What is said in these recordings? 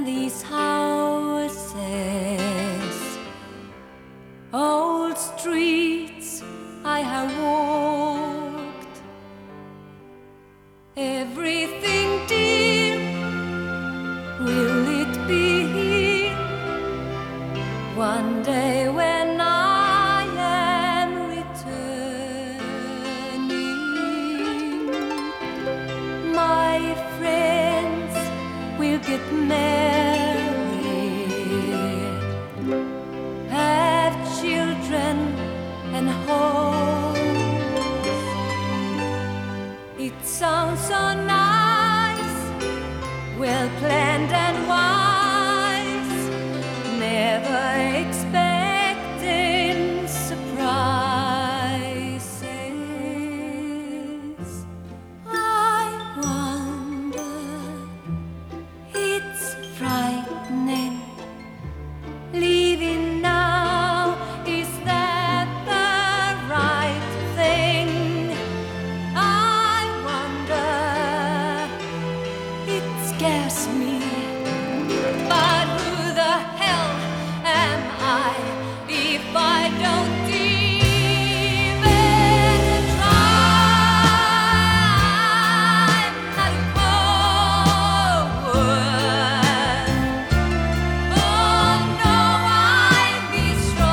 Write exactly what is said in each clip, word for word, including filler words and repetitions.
these houses, old streets I have walked, everything dear, will it be here one day when I am returning? My friends will get married, have children and homes. It sounds so nice, well planned and wise, never expecting surprises. I wonder, it's frightening, leaving now, is that the right thing? I wonder, it scares me, but who the hell am I if I don't even try? Not a coward. Oh no, I'll be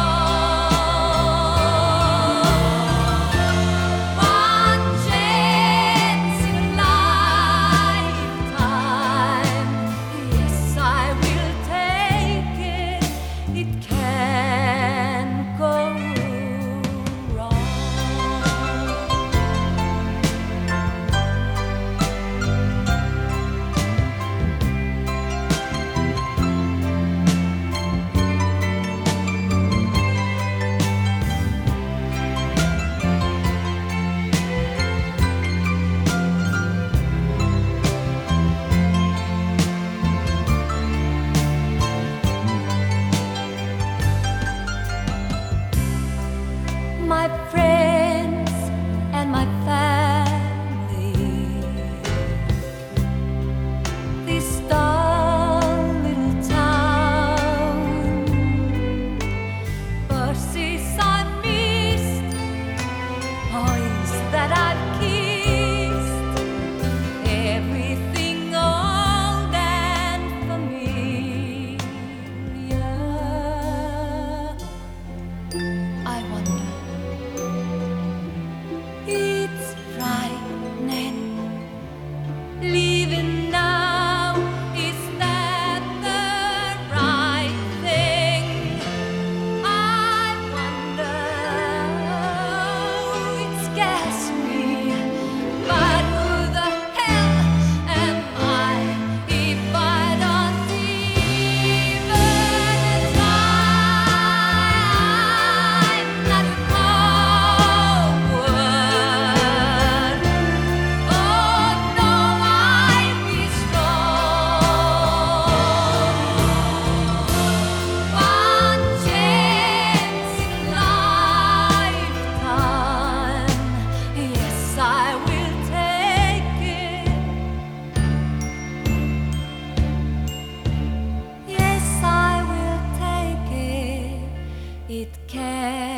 strong. One chance in a lifetime, yes, I will take it. It can't go wrong. My friends and my family, this dull little town, buses I've missed, boys that I've kissed, everything old and familiar. I wonder, it's frightening, leaving now, is that the right thing? I wonder, it scares me, but who the hell am I if I don't even try? Not a coward. Oh no, I'll be strong. One chance in a lifetime, yes, I will take it. Yes, I will take it. It can